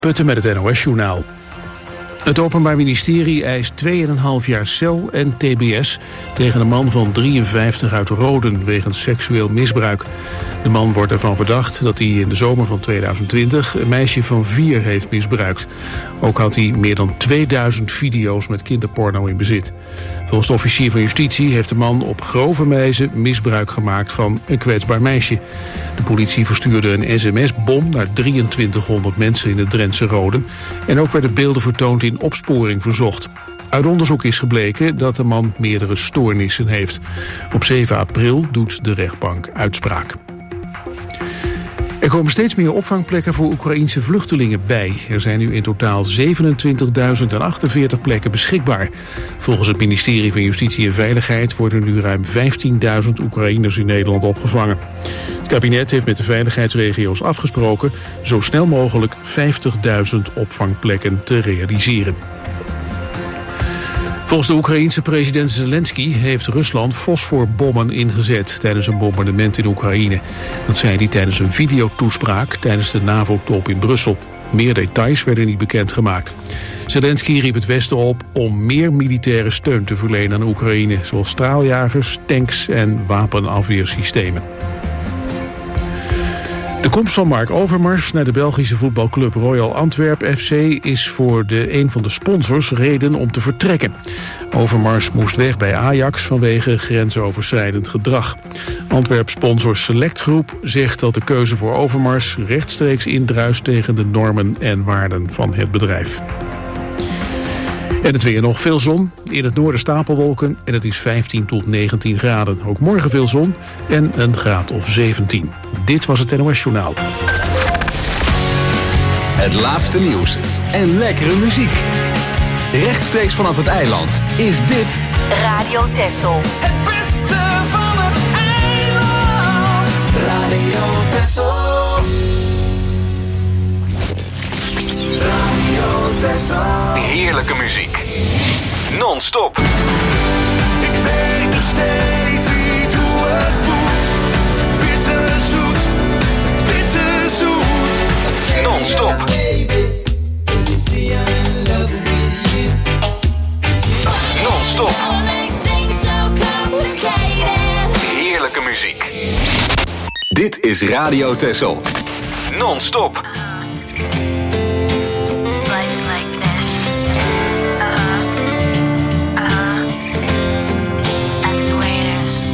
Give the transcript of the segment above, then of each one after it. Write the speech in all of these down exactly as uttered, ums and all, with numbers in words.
Putten met het N O S-journaal. Het Openbaar Ministerie eist twee komma vijf jaar cel en T B S tegen een man van drieënvijftig uit Roden wegens seksueel misbruik. De man wordt ervan verdacht dat hij in de zomer van tweeduizend twintig een meisje van vier heeft misbruikt. Ook had hij meer dan tweeduizend video's met kinderporno in bezit. Volgens de officier van justitie heeft de man op grove wijze misbruik gemaakt van een kwetsbaar meisje. De politie verstuurde een sms-bom naar drieëntwintighonderd mensen in het Drentse Roden. En ook werden beelden vertoond in opsporing verzocht. Uit onderzoek is gebleken dat de man meerdere stoornissen heeft. Op zeven april doet de rechtbank uitspraak. Er komen steeds meer opvangplekken voor Oekraïense vluchtelingen bij. Er zijn nu in totaal zevenentwintigduizend achtenveertig plekken beschikbaar. Volgens het ministerie van Justitie en Veiligheid worden nu ruim vijftienduizend Oekraïners in Nederland opgevangen. Het kabinet heeft met de veiligheidsregio's afgesproken zo snel mogelijk vijftigduizend opvangplekken te realiseren. Volgens de Oekraïense president Zelensky heeft Rusland fosforbommen ingezet tijdens een bombardement in Oekraïne. Dat zei hij tijdens een videotoespraak tijdens de NAVO-top in Brussel. Meer details werden niet bekendgemaakt. Zelensky riep het Westen op om meer militaire steun te verlenen aan Oekraïne, zoals straaljagers, tanks en wapenafweersystemen. De komst van Mark Overmars naar de Belgische voetbalclub Royal Antwerp F C is voor de een van de sponsors reden om te vertrekken. Overmars moest weg bij Ajax vanwege grensoverschrijdend gedrag. Antwerp-sponsor Select Groep zegt dat de keuze voor Overmars rechtstreeks indruist tegen de normen en waarden van het bedrijf. En het weer nog veel zon, in het noorden stapelwolken en het is vijftien tot negentien graden. Ook morgen veel zon en een graad of zeventien. Dit was het N O S-journaal. Het laatste nieuws en lekkere muziek. Rechtstreeks vanaf het eiland is dit Radio Texel. Het beste van het eiland. Radio Texel. Radio Texel. heerlijke muziek. Non-stop. Ik weet nog steeds niet hoe het moet. Bitterzoet, bitterzoet. Non-stop. Non-stop. Heerlijke muziek. Dit is Radio Texel. Non-stop. Life's like this. Uh-huh. Uh-huh. That's the way it is.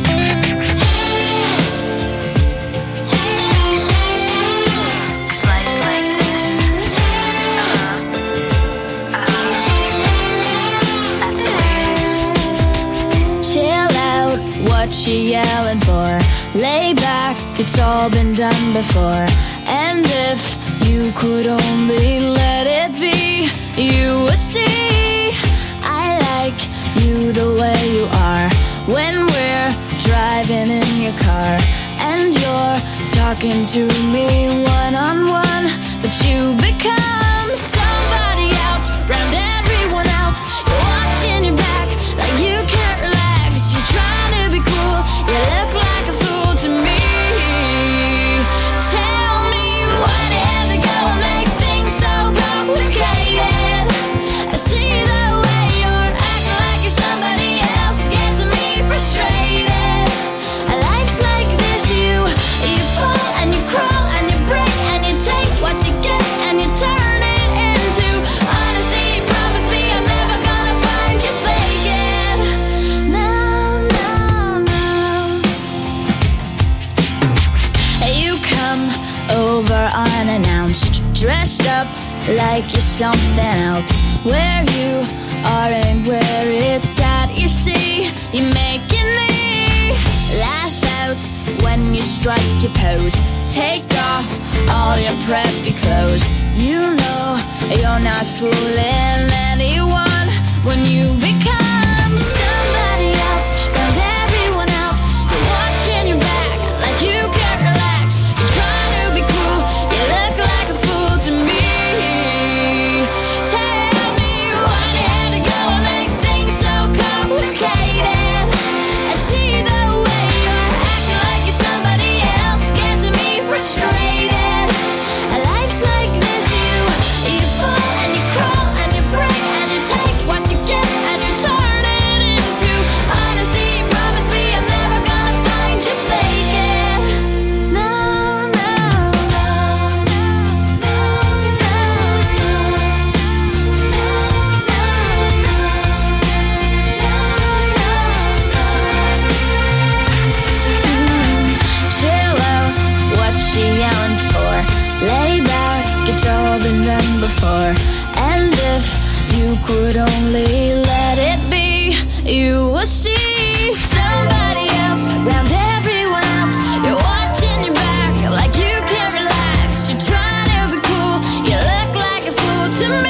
'Cause life's like this. Uh-huh. Uh-huh. That's the way it is. Chill out, what you yelling for? Lay back, it's all been done before. And if you could only let it be, you would see I like you the way you are. When we're driving in your car and you're talking to me one-on-one, but you become somebody else, round everyone else. You're watching your back like you can't relax. You're trying to be cool, you look like a fool to me. Tell me why do you have to go and make things so complicated? I see the way you're acting like you're somebody else, gets me frustrated. Life's like this, you you fall and you crawl and you break and you take what you get and you turn it into honesty. Promise me I'm never gonna find you faking. No, no, no. You come over unannounced, dressed up like you're something else. Where you are and where it's at, you see, you making me laugh out when you strike your pose. Take off all your preppy clothes. You know you're not fooling anyone when you become somebody else, and everyone else. You're watching your back like you can't relax. You're trying to be cool, you look like a fool to me. Tell me why you had to go and make things so complicated. I see the way you're acting like you're somebody else, gets me frustrated. Life's like this, you you done before. And if you could only let it be, you will see somebody else round everyone else. You're watching your back like you can't relax. You're trying to be cool, you look like a fool to me.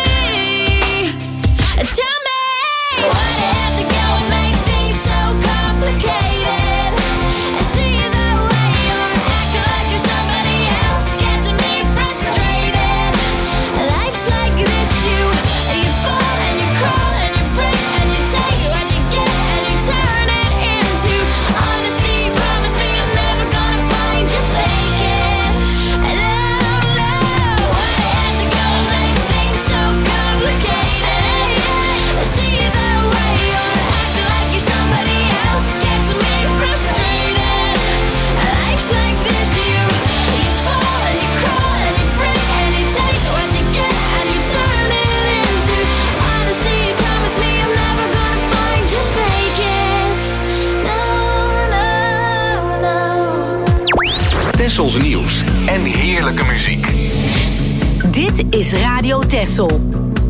Tell me, why do you have to go and make things so complicated? And see the way you're acting like you're somebody else, gets me frustrated. Life's like this, you you fall and you crawl and you break and you take what you get and you turn it into honesty. Promise me I'm never gonna find you faking. No, no, why do you have to go and make things so complicated? See the way you're acting like you're somebody else, gets me frustrated. Life's like this, you you fall and you crawl and you break and you take what you get and you turn it into honesty. Promise me I'm never gonna find you fake it. No, no, no. Tessels nieuws en heerlijke muziek. Dit is Radio Tessel.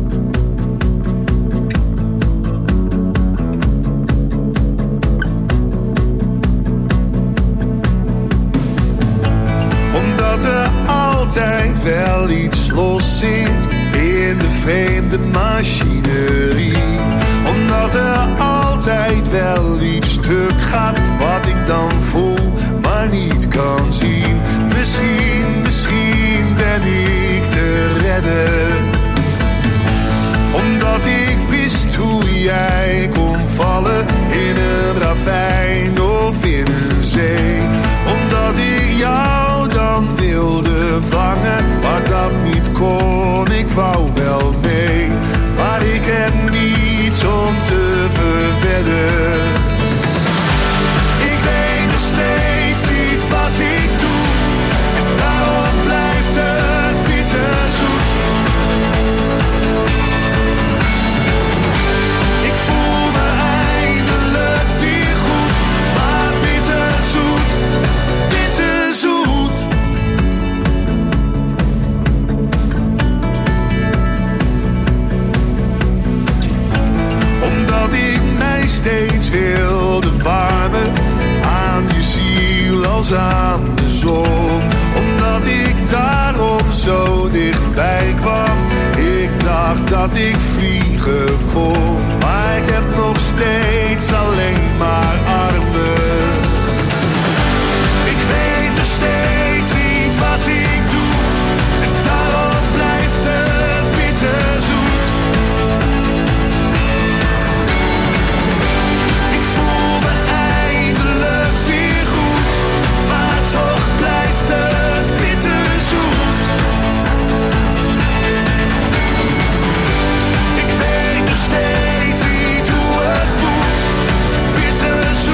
Omdat er altijd wel iets los zit in de vreemde machinerie. Omdat er altijd wel iets stuk gaat wat ik dan voel, maar niet kan zien. Misschien, misschien ben ik te redden. Omdat ik wist hoe jij kon vallen in een ravijn of in een zee. Omdat ik jou dan wilde vangen, maar dat niet kon. Ik wou wel mee, maar ik heb niets om te verwedden. Ik weet nog steeds niet wat ik doe, en daarom blijft het bitterzoet. Ik voel me eindelijk weer goed, maar bitterzoet, bitterzoet. Omdat ik mij steeds wilde warmen aan je ziel als aan de zon. Omdat ik daarom zo dichtbij kwam. Ik dacht dat ik vliegen kon, maar ik heb nog steeds alleen maar armen. Ik weet nog steeds niet wat ik doe, en daarom blijft het bitterzoet. Ik voel me eindelijk weer goed, maar toch blijft het bitterzoet. Ik weet nog steeds niet hoe het moet, bitterzoet.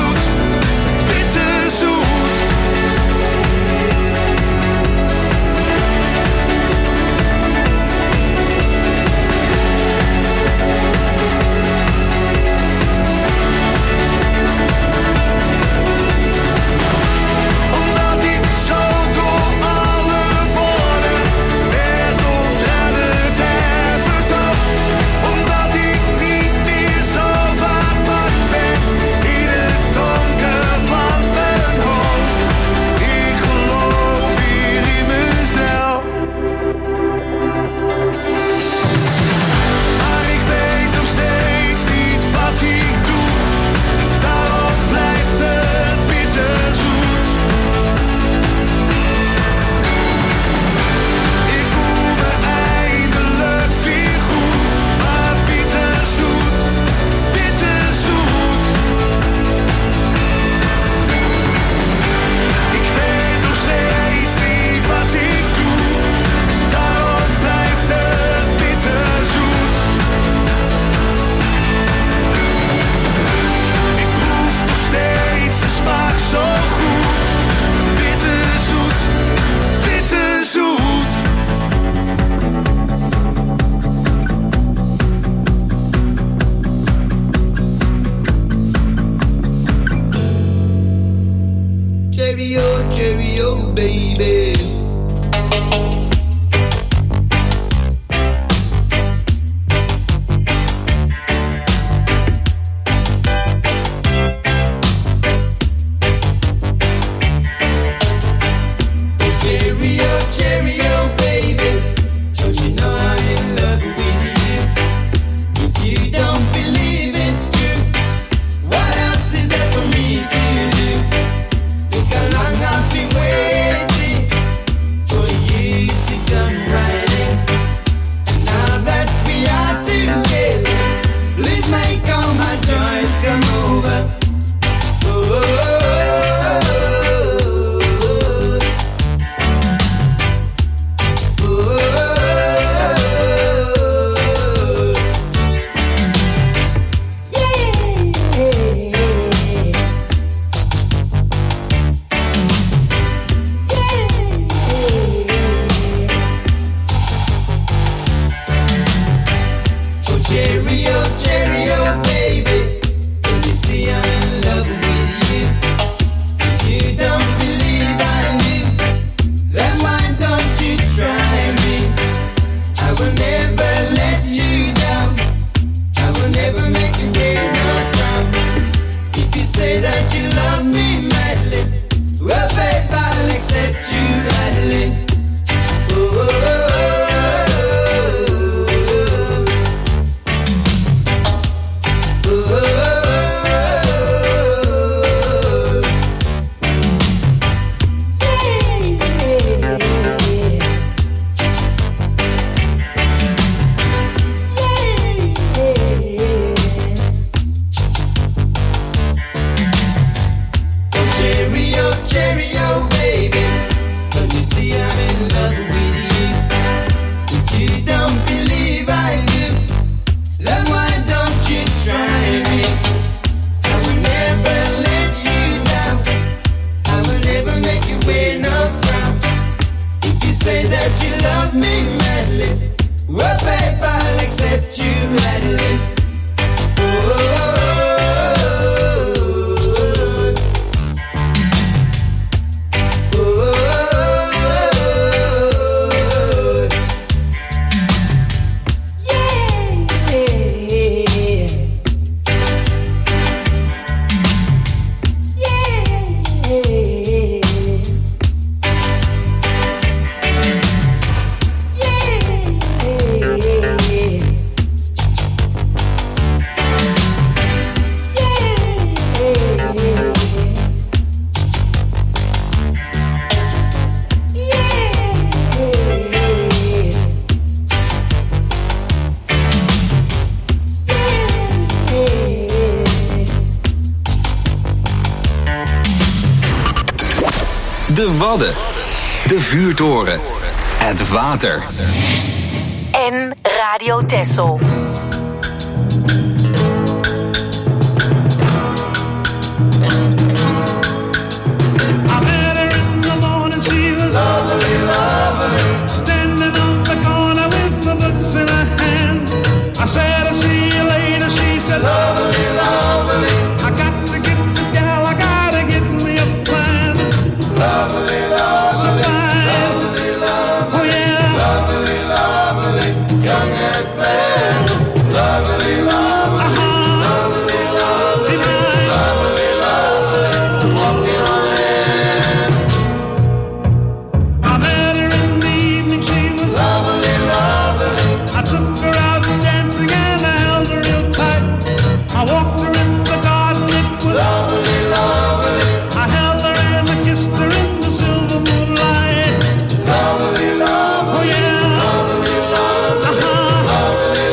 PayPal except you let it in. De Wadden, de vuurtoren, het water. En Radio Texel. Lovely, lovely,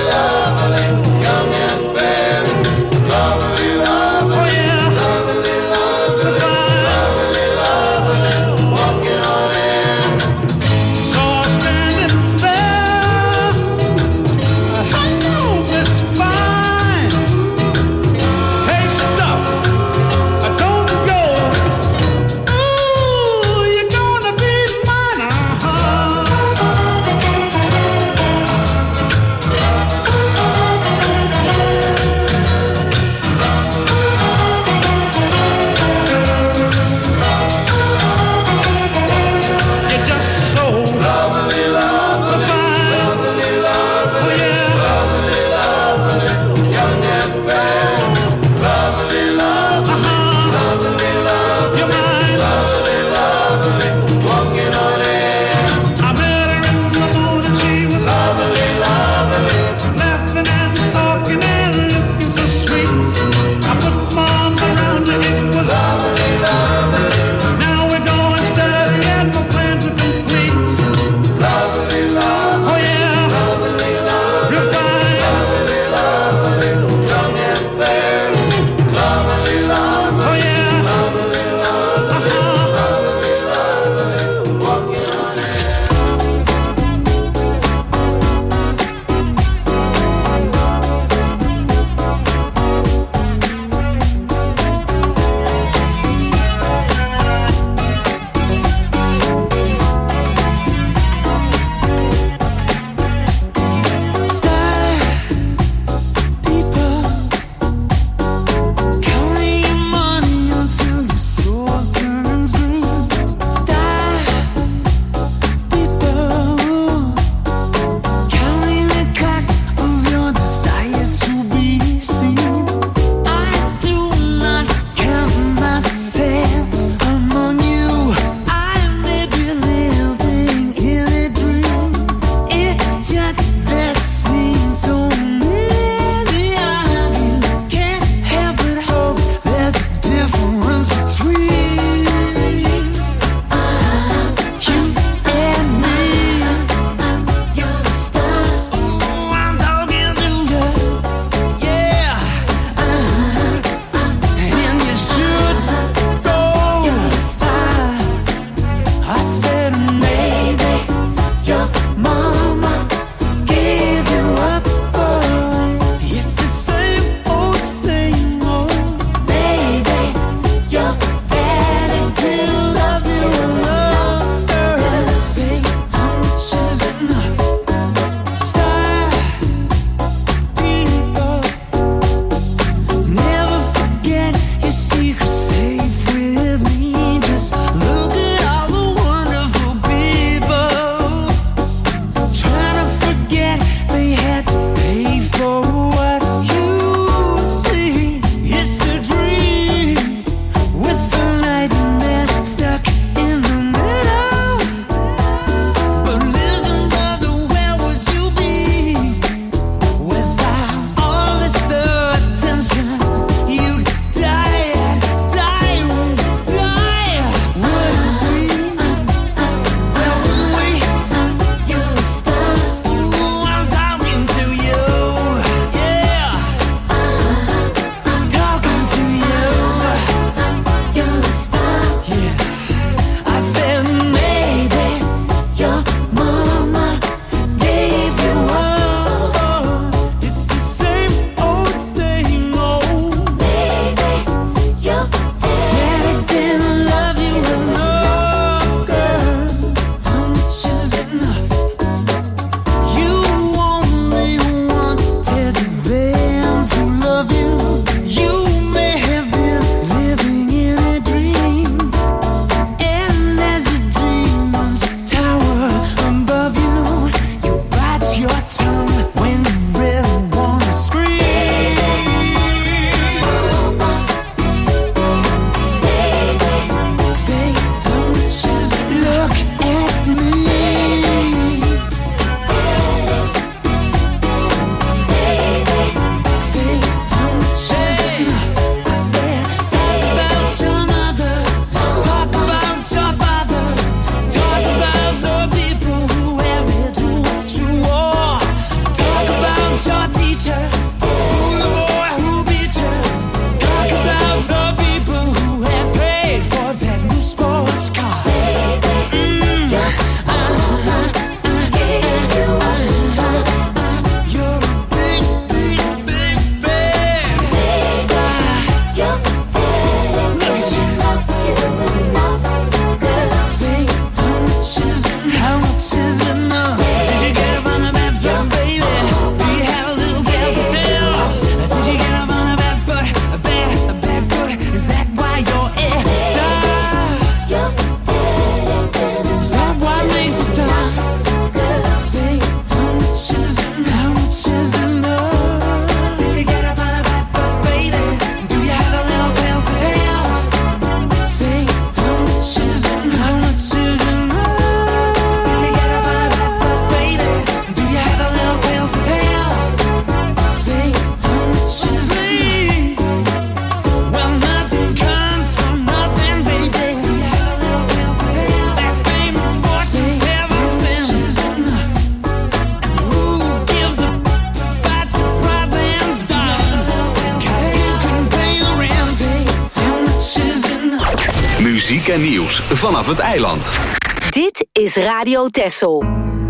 muziek en nieuws vanaf het eiland. Dit is Radio Texel.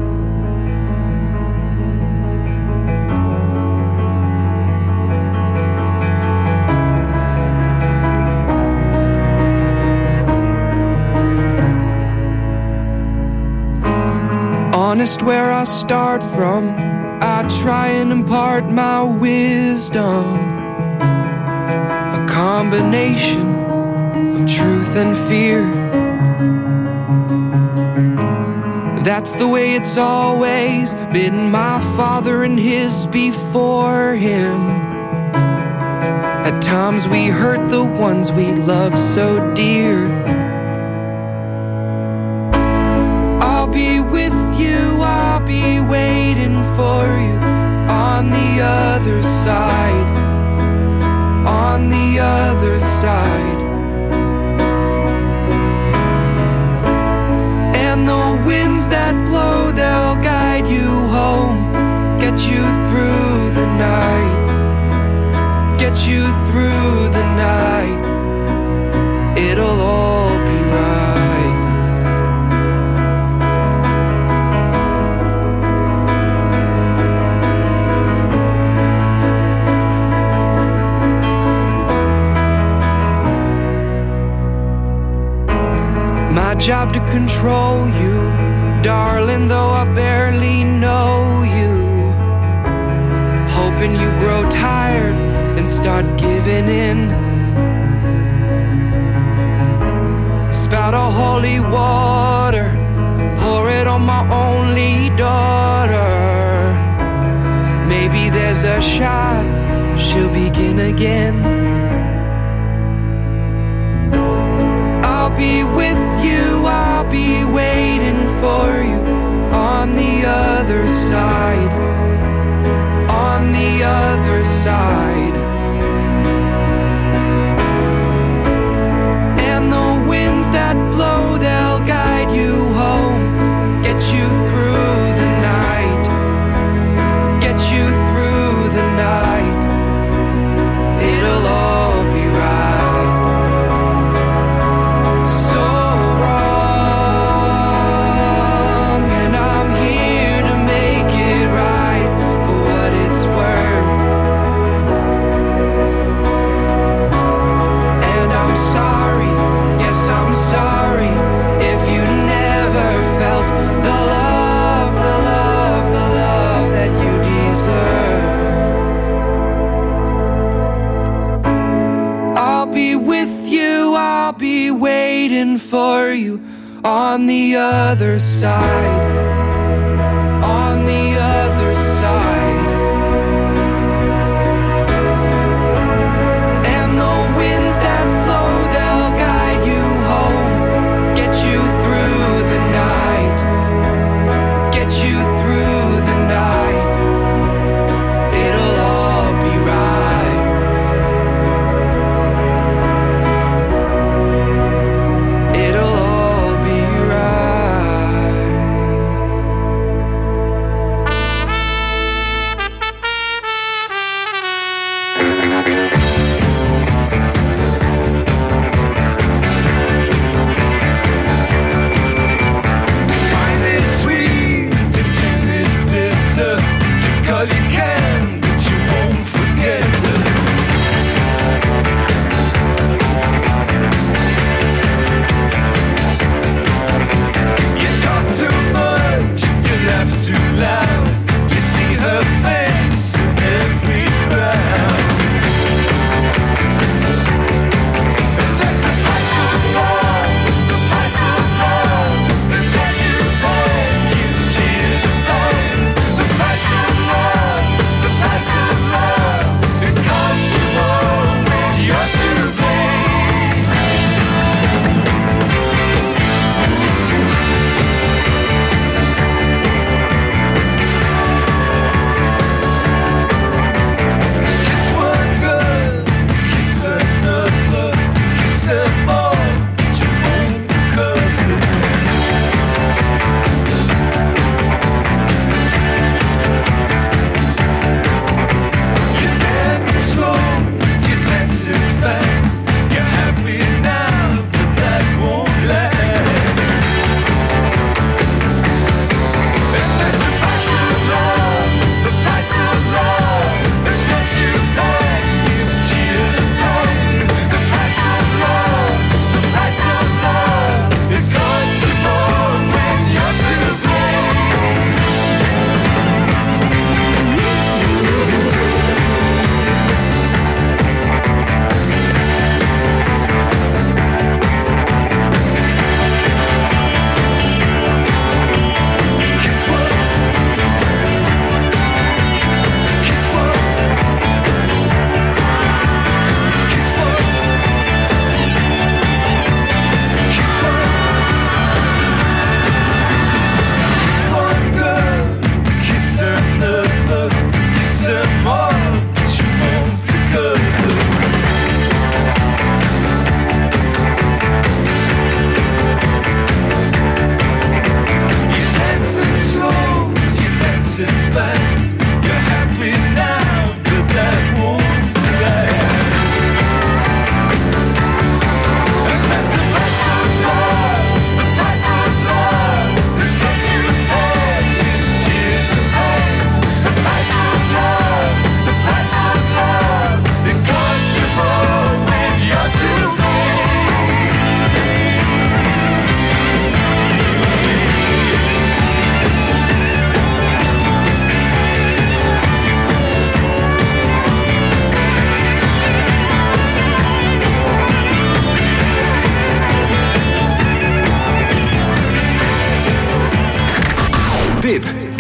Honest where I start from, I try and impart my wisdom. A combination of truth and fear. That's the way it's always been, my father and his before him. At times we hurt the ones we love so dear. I'll be with you, I'll be waiting for you on the other side, on the other side. And the winds that blow, they'll guide you home, get you through the night, get you through the night. It'll all be right. My job to control you, darling, though I barely know you. Hoping you grow tired and start giving in. Spout a holy water, pour it on my only daughter. Maybe there's a shot, she'll begin again. I'll be with you, I'll be waiting for you on the other side, on the other side. And the winds that blow, they'll guide you home, get you through the night, get you through the night. It'll all be right. For you on the other side, on the other side. And the winds that blow, they'll guide you home, get you through the night, get you through the night. It'll all be right. It'll all be right.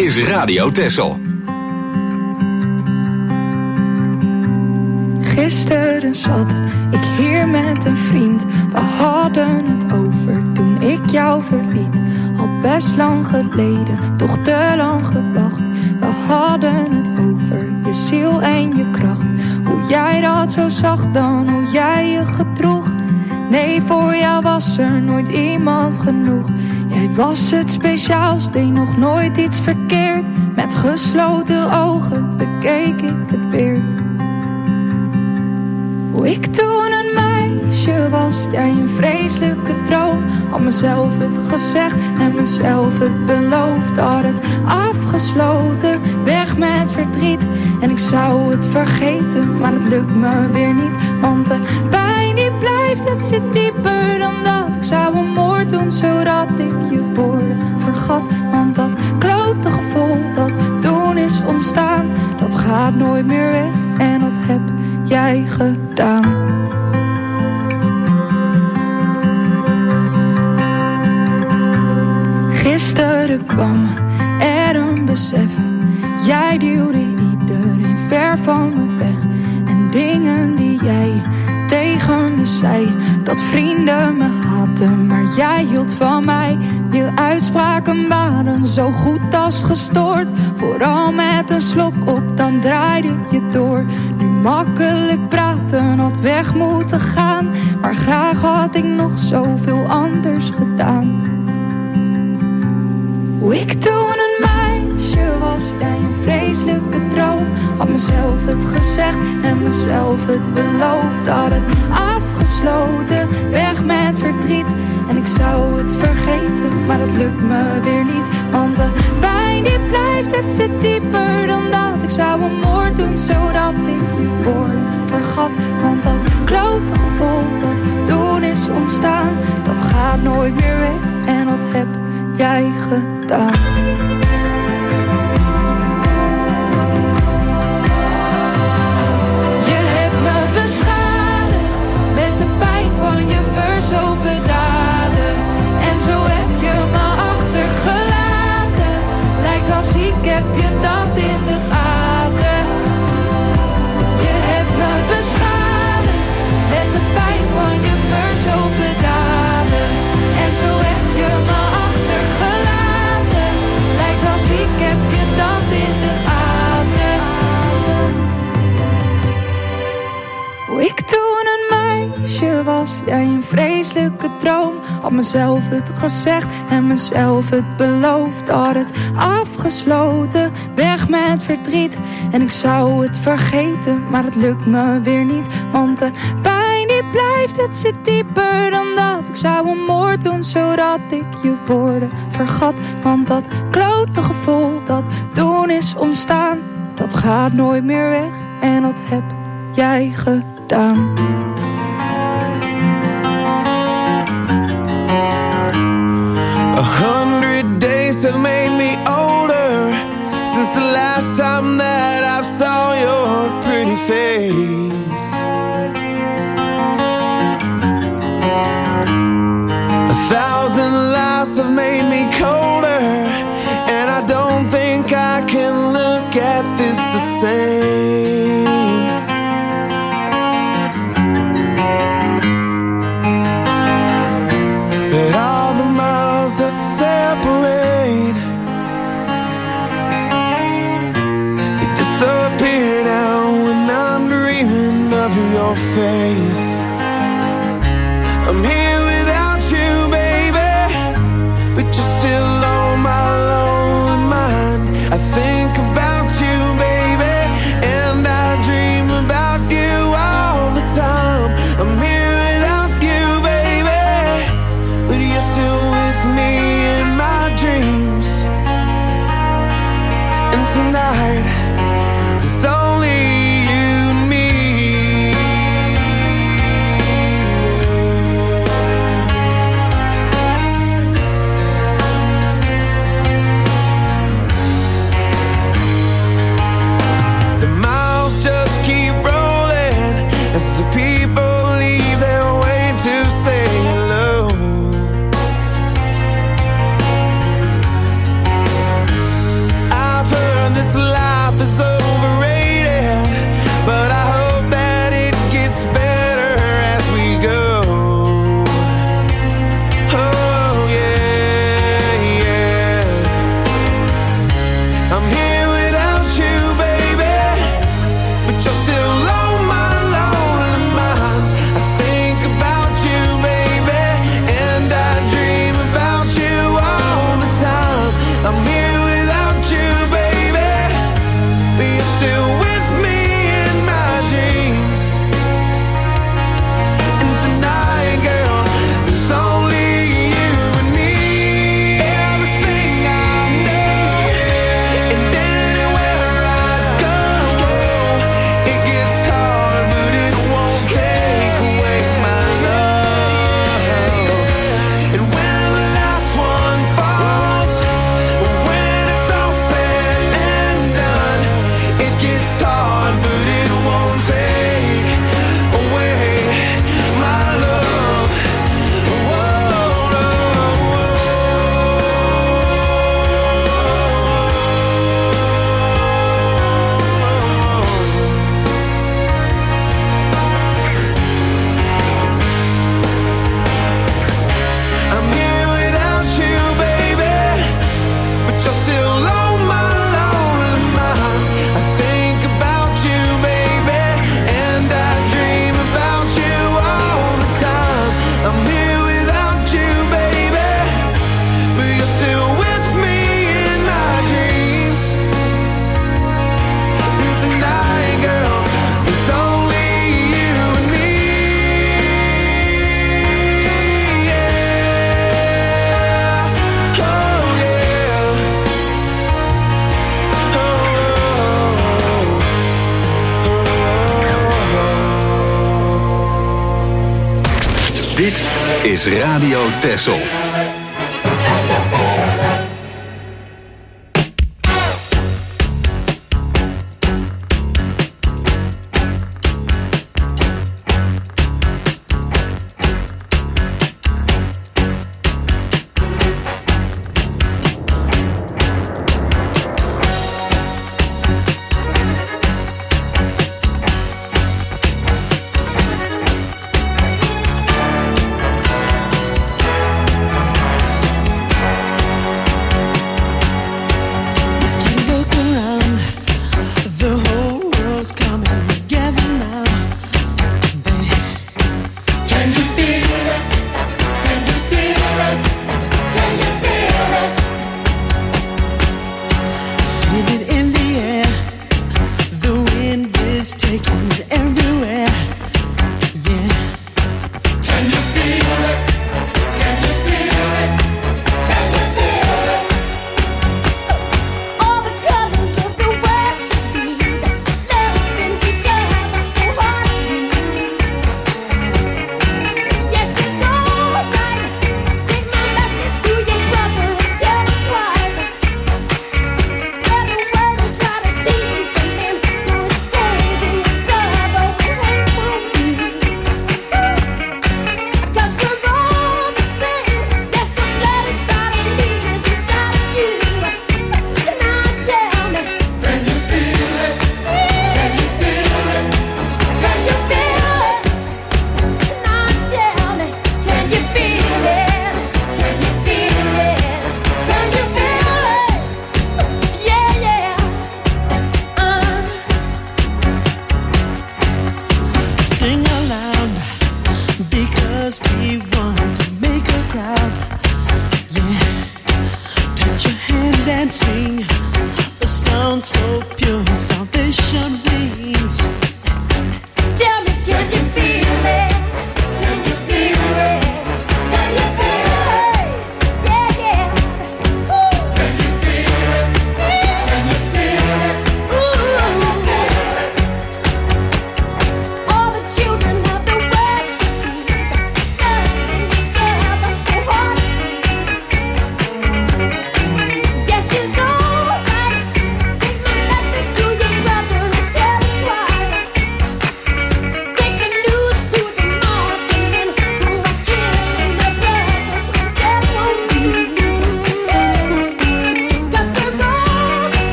is Radio Texel. Gisteren zat ik hier met een vriend. We hadden het over toen ik jou verliet. Al best lang geleden, toch te lang gewacht. We hadden het over je ziel en je kracht. Hoe jij dat zo zag dan, hoe jij je gedroeg. Nee, voor jou was er nooit iemand genoeg. Jij was het speciaals, deed nog nooit iets verkeerd. Met gesloten ogen bekeek ik het weer. Hoe ik toen een meisje was, jij een vreselijke droom. Had mezelf het gezegd en mezelf het beloofd. Had het afgesloten, weg met verdriet. En ik zou het vergeten, maar het lukt me weer niet. Want de pijn die blijft, het zit dieper dan dat. Ik zou een moord doen, zodat ik je woorden vergat. Want dat klote gevoel dat toen is ontstaan, dat gaat nooit meer weg en dat heb jij gedaan. Gisteren kwam er een besef. Jij duwde iedereen ver van me weg. En dingen die jij tegen me zei, dat vrienden me haatten, maar jij hield van mij. Je uitspraken waren zo goed als gestoord. Vooral met een slok op, dan draaide je door. Nu makkelijk praten, had weg moeten gaan. Maar graag had ik nog zoveel anders gedaan. Hoe ik toen een meisje was, jij een vreselijke droom. Had mezelf het gezegd en mezelf het beloofd. Had het afgesloten, weg met verdriet. En ik zou het vergeten, maar het lukt me weer niet. Want de pijn die blijft, het zit dieper dan dat. Ik zou een moord doen, zodat ik je woorden vergat. Want dat klote gevoel dat toen is ontstaan, dat gaat nooit meer weg en dat heb jij gedaan. Je hebt me beschadigd met de pijn van je verzopen daden. En zo heb je me achtergelaten. Lijkt als ik heb je dat in de gaten. Je hebt me beschadigd met de pijn van je verzopen daden. En zo heb je me achtergelaten. Lijkt als ik heb je dat in de gaten. Hoe ik toen een meisje was, jij een vreselijke droom. Had mezelf het gezegd en mezelf het beloofd. Had het afgesloten, weg met verdriet. En ik zou het vergeten, maar het lukt me weer niet. Want de pijn die blijft, het zit dieper dan dat. Ik zou een moord doen, zodat ik je woorden vergat. Want dat klote gevoel dat toen is ontstaan, dat gaat nooit meer weg en dat heb jij gedaan. A hundred days have made me older since the last time that I saw your pretty face. A thousand lives have made me colder, and I don't think I can look at this the same. But all the miles that separate, they disappear now when I'm dreaming of your face. I'm here without you, baby, but you're still on my lonely mind. I think about you, baby, and I dream about you all the time. I'm here without you, baby, but you're still with me in my dreams. And tonight, it's only you and me. Dit is Radio Texel.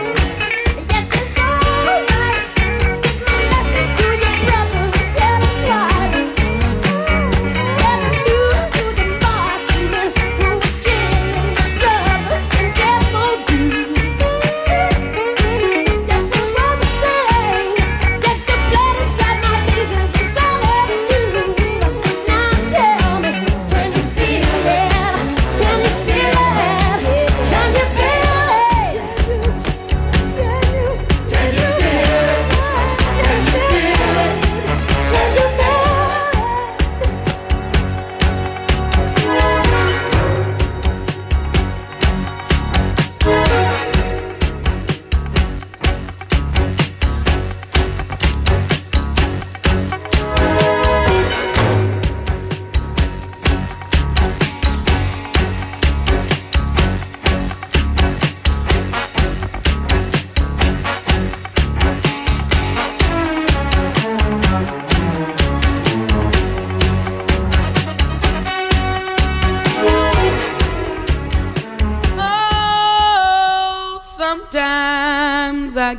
Yes, it's alright. Take my message to your brother and tell him twice.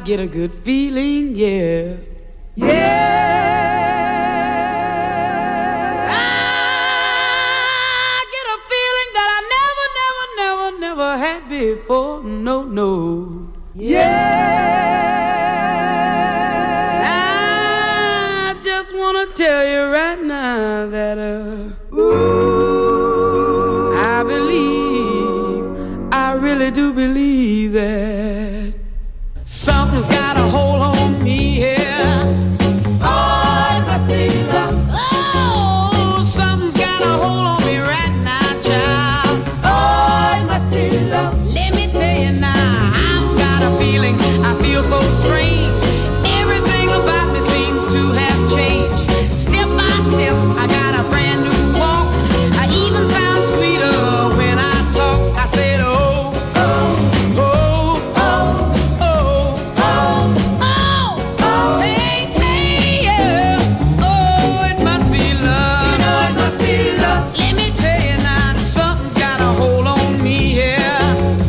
get a good feeling, yeah. Yeah. I get a feeling that I never, never, never, never had before. No, no. Yeah. I just wanna tell you right now that uh, ooh, I believe, I really do believe that something's got a hold on me here. Oh, it must be love. Oh, something's got a hold on me right now, child. Oh, it must be love. Let me tell you now, I've got a feeling, I feel so strange. Everything about me seems to have changed. Step by step, I got a brand new walk. I even sound sweeter when I talk. I said, oh, oh, oh, oh, oh, oh, oh, oh, hey, hey, yeah. Oh, it must be love. You know it must be love. Let me tell you now, something's got a hold on me here.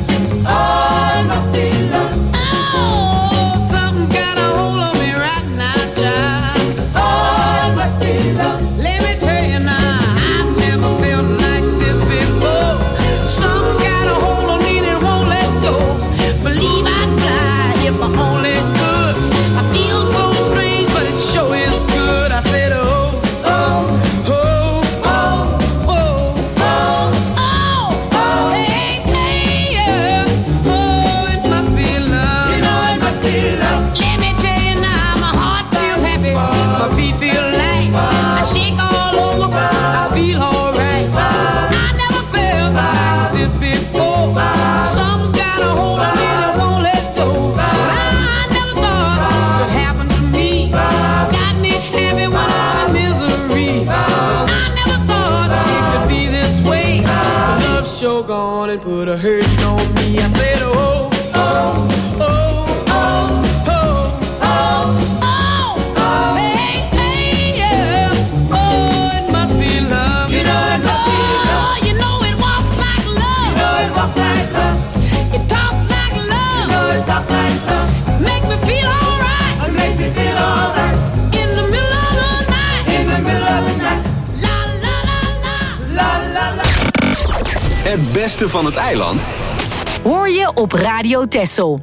Oh, it must be love. Oh, something's got a hold on me right now, child. Oh, it must be love. Let me tell you now, I've never felt like this before. Something's got a hold on me that won't let go. Believe I'd fly if I only could. I feel so strange, but it sure is good. I said, oh, oh, oh, oh, oh, oh, oh, oh, hey, hey, yeah. Oh, it must be love. You know it must be love. Let me tell you now, my heart feels happy, my feet feel light. I shake all over, I feel alright. I never felt like this before. Something's got a hold on me that won't let go. I never thought it could happen to me. Got me happy when I'm in misery. I never thought it could be this way. But love's sure gone and put a hurting on me. I said, oh, oh, oh, oh, oh, oh, oh, hey, hey, yeah. Oh, it must be love. You know it must be love. Oh, you know it walks like love. You know it walks like love. It talks like You love. know it talks like love. Make me feel alright. It makes me feel alright. In the middle of the night. In the middle of the night. La la la la. La la la. Het beste van het eiland Hoor je op Radio Texel.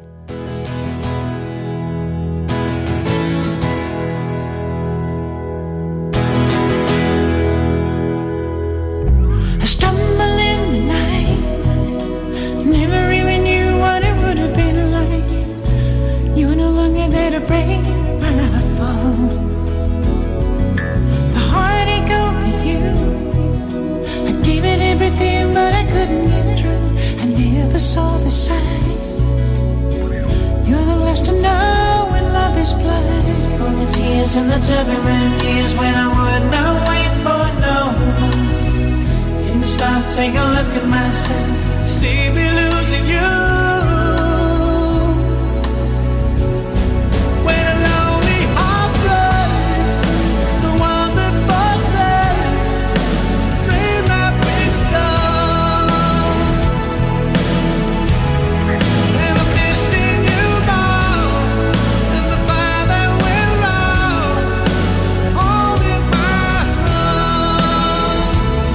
I stumble in the night. Never really knew what it would have been like. You were no longer there to break my fall. The heartache over you. I gave it everything, but I couldn't get through. I never saw the signs. You're the last to know when love is blind. From the tears and the turbulent years when I would not wait for no one. In the stop, take a look at myself. See me losing you. When a lonely heart breaks, it's the one that protects. Dream that we stole. And I'm missing you more than the fire that will roll. Hold in my soul.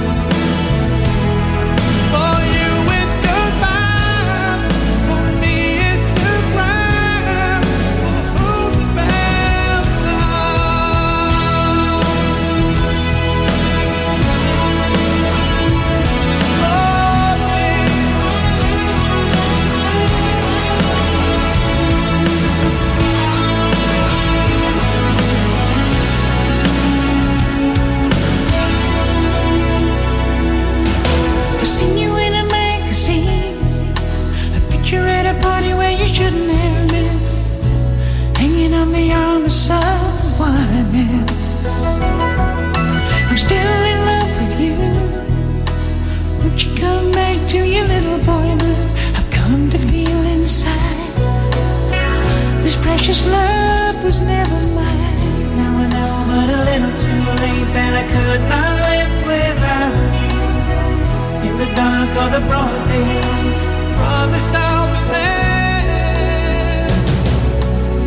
For you it's goodbye. For me it's to cry. Who the bell toll. I seen you in a magazine, a picture at a party where you shouldn't have been, hanging on the arm of someone else. I'm still in love with you. Won't you come back to your little boy now? I've come to feel inside this precious love was never mine. Now I know, but a little too late, that I could not live without you. In the dark or the broad daylight, promise I'll be there.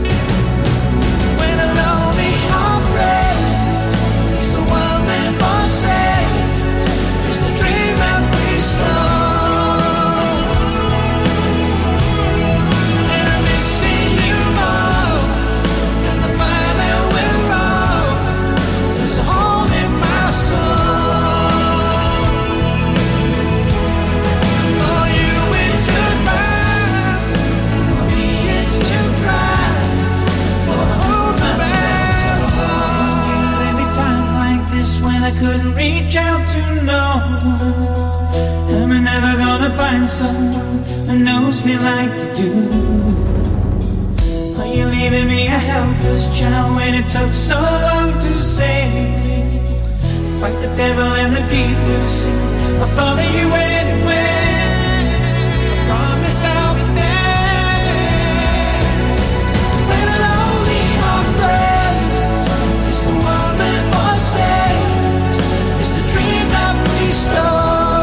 reach out to no one. Am I never gonna find someone that knows me like you do? Are you leaving me a helpless child when it took so long to save me? Fight the devil in the deep blue sea. I'll follow you anywhere. I promise I'll be there. When a lonely heart breaks, it's the world that forsakes. It's the dream that we stole.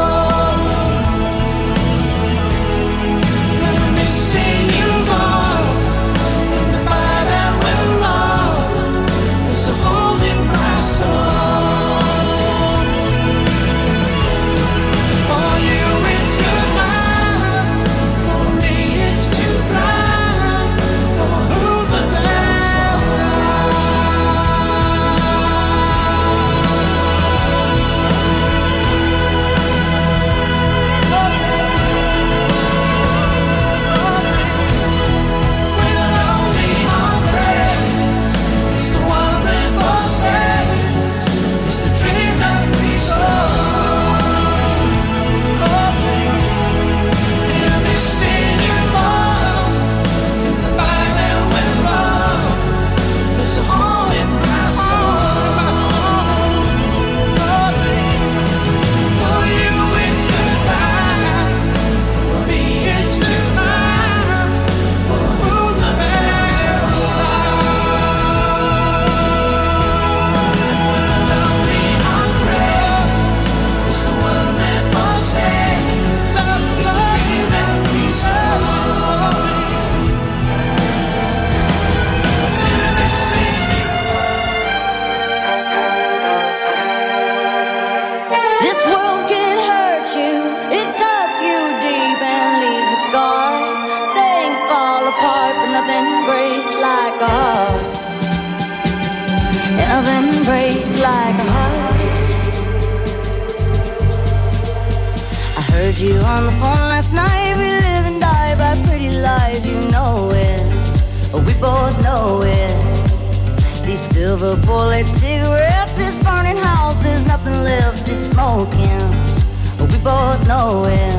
You on the phone last night. We live and die by pretty lies. You know it, we both know it. These silver bullet cigarettes, this burning house, there's nothing left, it's smoking. We both know it.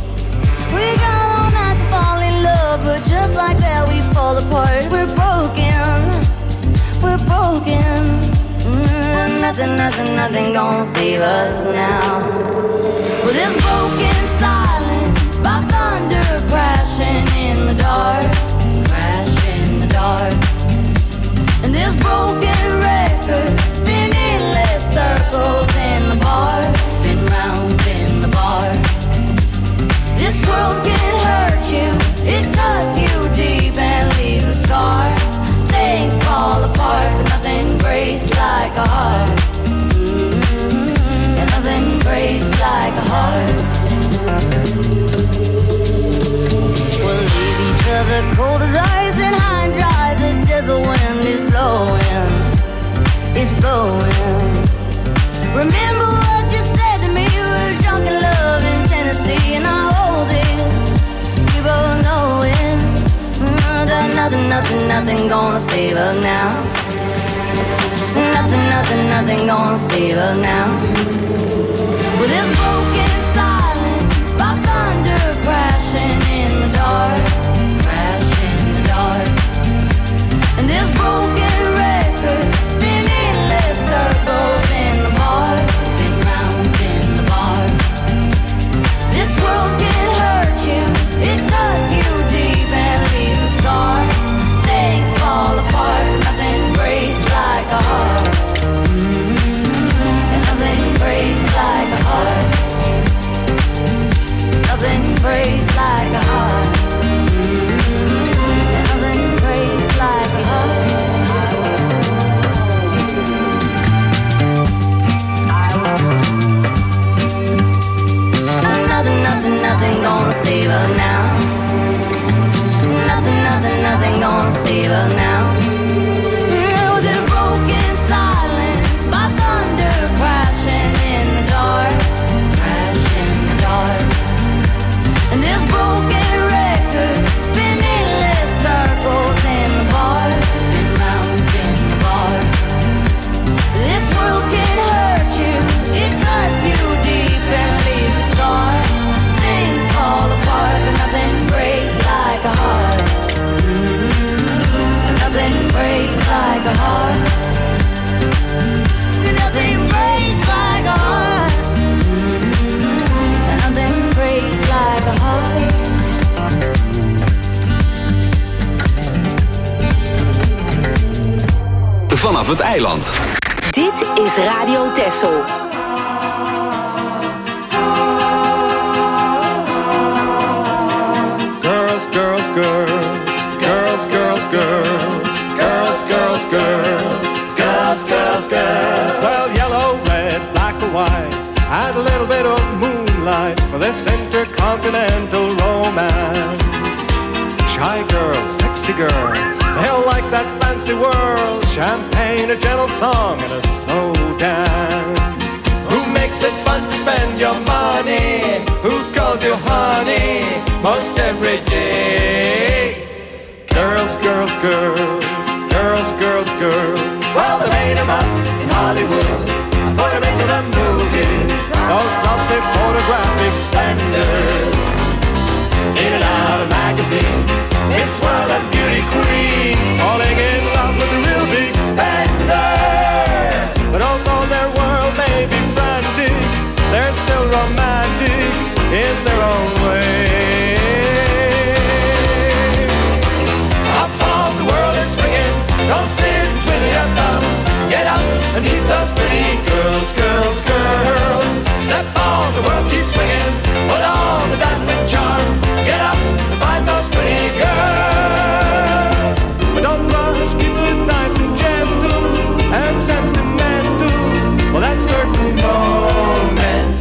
We got all night to fall in love, but just like that we fall apart. We're broken, we're broken. Mm, nothing, nothing, nothing gonna save us now. Well, this broken silence by thunder crashing in the dark, crash in the dark. And this broken record spinning less circles in the bar, spin round in the bar. This world can hurt you, it cuts you deep and leaves a scar. Things fall apart, but nothing breaks like a heart. And nothing breaks like a heart. We'll leave each other cold as ice and high and dry. The desert wind is blowing, it's blowing. Remember what you said to me. We were drunk in love in Tennessee, and I hold it. We both know it. Mm, that nothing, nothing, nothing gonna save us now. Nothing, nothing, nothing gonna save us now. With this broken silence by thunder crashing in the dark, crash in the dark. And this broken record spinning less circles in the bar, spin round in the bar. This world can hurt you, it cuts you deep and leaves a scar. Things fall apart, nothing breaks like a heart. Mm-hmm. And nothing breaks like a heart. vanaf het eiland. Dit is Radio Texel. Girls, girls, girls, girls, girls, girls, girls, girls, girls, girls, girls, girls. Well, yellow, red, black or white, add a little bit of moonlight for this intercontinental romance. Shy girl, sexy girl, they'll like that fancy world. Champagne, a gentle song, and a slow dance. Who makes it fun to spend your money? Who calls you honey most every day? Girls, girls, girls, girls, girls, girls. Well, they made them up in Hollywood, put them into the movies. Those lovely photographic splendors, in and out of magazines. Miss World and beauty queens, falling in love with the real big spenders. But although their world may be frantic, they're still romantic in their own way. Top of the world is swinging, don't sit and twiddle your thumbs. Get up and meet those pretty girls, girls, girls. Step on, the world keeps swinging, put on the dazzling charm. Get up and find those pretty girls. But don't rush, keep it nice and gentle and sentimental for that certain moment.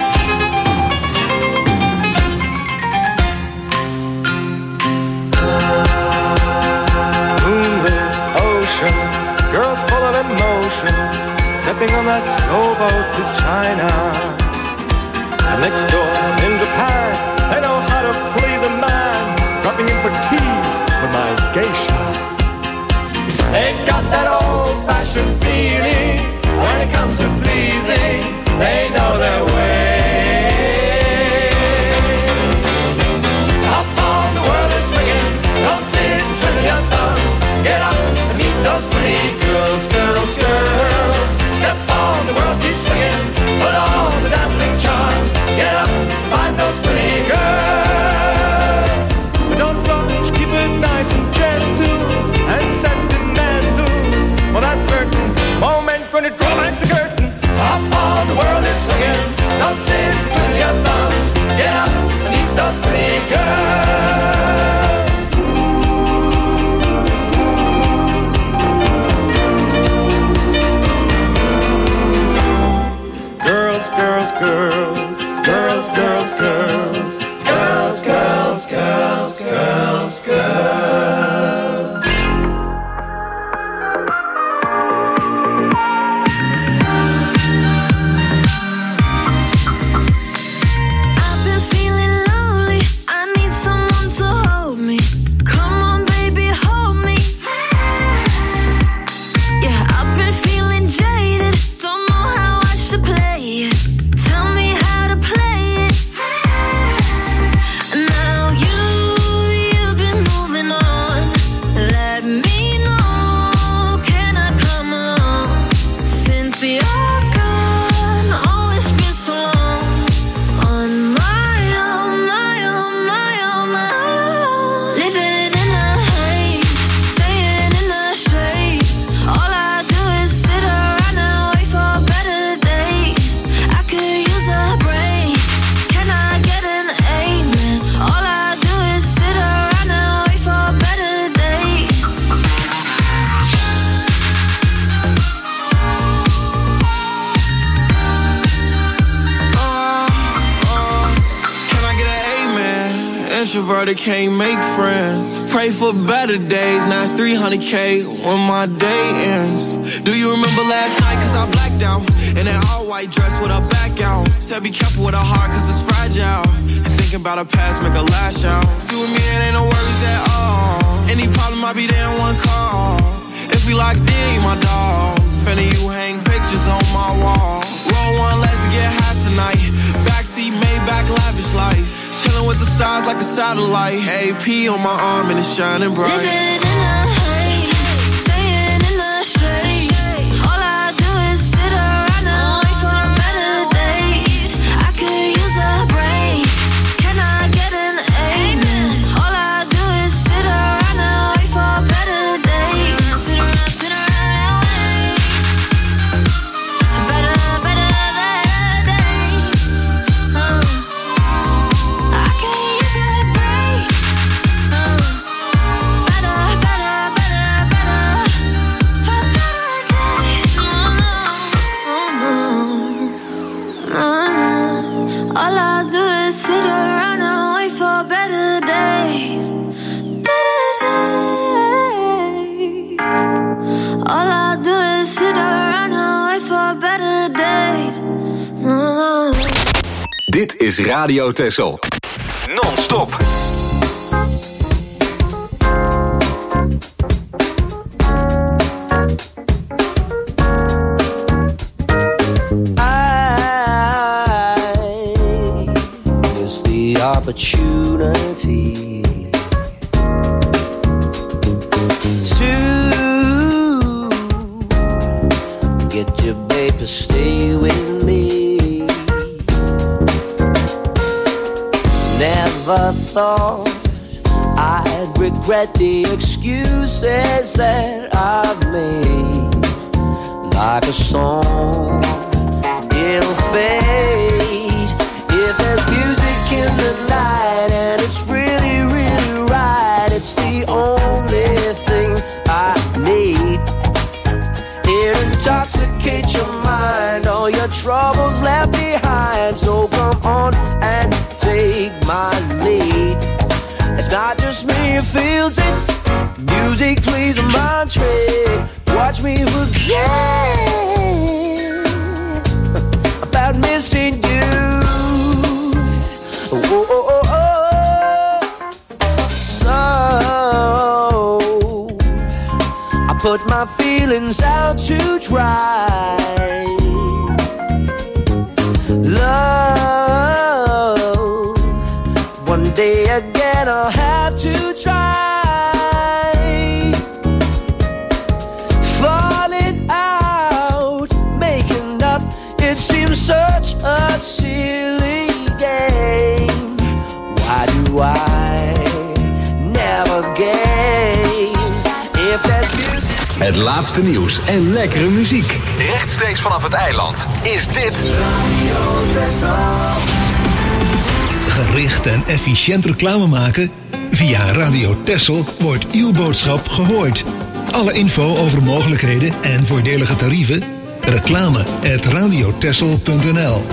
Moonlit oceans, girls full of emotion, stepping on that slow boat to China. And next door in Japan, they know how to please a man, dropping in for tea with my geisha. They've got that old-fashioned feeling when it comes to pleasing. They know their way. Top on the world is swinging, don't sit and twiddle your thumbs. Get up and meet those pretty girls, girls, girls. Step on, the world keeps swinging, put on the dazzling charm. Get up, find those pretty girls. But don't rush, keep it nice and gentle and sentimental for that certain moment when it draws back the curtain. Top on, the world is swinging, don't sit and twiddle your thumbs. Get up and meet those pretty girls. Girls, girls, girls, girls, girls, girls, girls, girls, girls, girls, girls. I've been feeling lonely, I need someone to hold me. Come on, baby, hold me. Yeah, I've been feeling jaded, don't know how I should play it. Tell me how to play it. Now you, you've been moving on. Let me know, can I come along? Since you're gone, oh, it's been so long. On my own, my own, my own, my own. Living in a haze, staying in the shade. All I do is sit around and wait for better days. I could use a break, can I get an amen? All I do is sit around and wait for better days. Can I get an amen? Introverted can't make friends. Pray for better days. Now it's three hundred K when my day ends. Do you remember last night? Cause I blacked out in that all white dress with her back out. Said be careful with her heart cause it's fragile. And thinking about her past make her lash out. See with me it ain't no worries at all. Any problem I'll be there in one call. If we locked in, you my dog. Finna you hang pictures on my wall. Roll one, let's get high tonight. Backseat, Maybach, lavish life. Chilling with the stars like a satellite. A P on my arm and it's shining bright. Living in a haze, staying in the shade. All I do is sit around and wait for better days. I could use a break, can I get an amen? All I do is sit around and wait for better days. Sit around, sit around and wait. to run away for better days. No, no. Dit is Radio Texel. Non-stop. Opportunity to get your babe to stay with me. Never thought I'd regret the excuses that I've made. Like a song, it'll fade if there's music in the night and it's really, really right. It's the only thing I need. It intoxicates your mind, all your troubles left behind. So come on and take my lead. It's not just me who feels it. Music plays a mind trick. Watch me forget about missing you. Oh, oh, oh, oh. So I put my feelings out to dry. Love, one day again I'll have to try. Falling out, making up, it seems such a silly game. Why do I never game? If there's music. Het laatste nieuws en lekkere muziek. Rechtstreeks vanaf het eiland is dit Radio Texel. Gericht en efficiënt reclame maken? Via Radio Texel wordt uw boodschap gehoord. Alle info over mogelijkheden en voordelige tarieven? Reclame at radiotexel punt n l.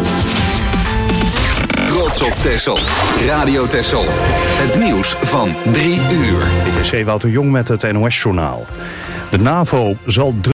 Trots op Texel. Radio Texel. Het nieuws van drie uur. Dit is Ewout de Jong met het N O S-journaal. De NAVO zal